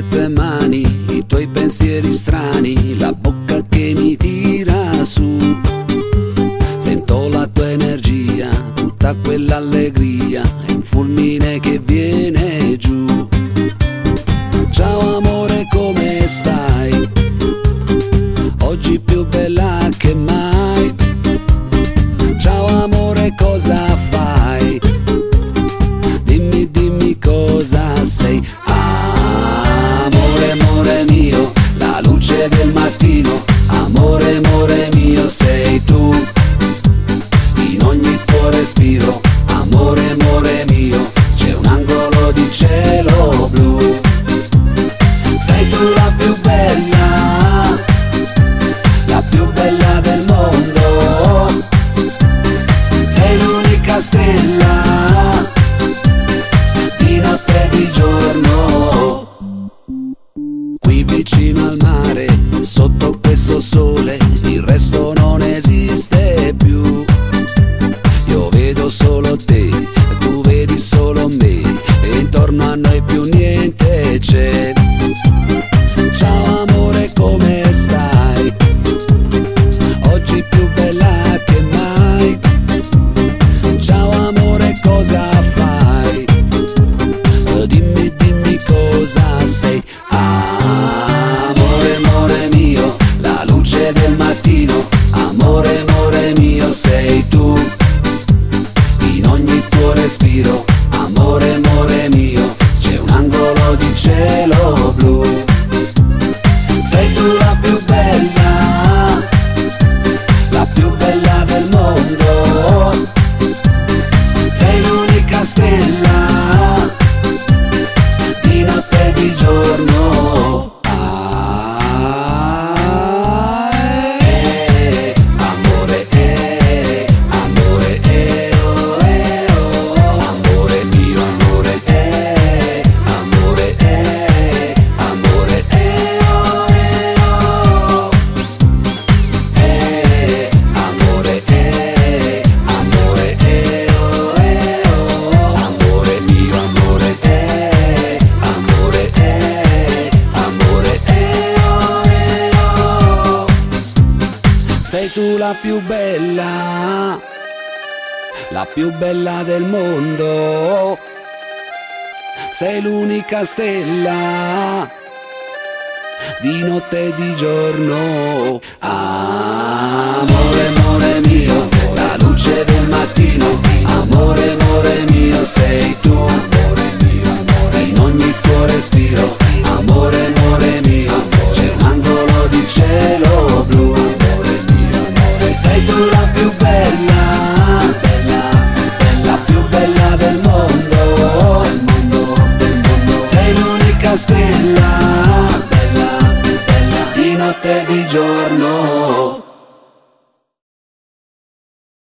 le tue mani, i tuoi pensieri strani, la bocca che mi tira su. Sento la tua energia, tutta quell'allegria, è un fulmine che viene giù. Ciao amore, come stai? Oggi più bella che mai. Ciao amore, cosa fai? Dimmi, dimmi cosa sei. Amore, amore mio, la luce del mattino. Amore, amore mio, sei tu. In ogni tuo respiro. Amore, amore mio, c'è un angolo di cielo blu. Sei tu la più bella, la più bella del mondo. Sei l'unica stella, di notte e di giorno. Qui vicino al mare, sotto questo sole, il resto non esiste più. Io vedo solo te, tu vedi solo me, e intorno a noi più niente c'è. Ciao amore, come stai? Oggi più bella che mai. Ciao amore, cosa fai? Dimmi, dimmi cosa sei. Amore, amore mio, la luce del mattino. Amore, amore mio, sei tu. In ogni tuo respiro. Amore, amore mio, c'è un angolo di cielo blu. Sei tu la più bella, la più bella del mondo. Sei l'unica stella, di notte e di giorno. Amore, amore, oh, amore mio, amore, amore, amore, oh, amore, amore, amore mio, amore, amore, amore, sei tu la più bella del mondo. Sei l'unica stella, di notte e di giorno. Amore, amore mio, la luce del mattino. Amore, amore mio, sei tu. In ogni tuo respiro. Amore, amore mio, c'è un angolo di cielo blu. Sei tu la più bella, la più bella del mondo. Sei l'unica stella, di notte e di giorno.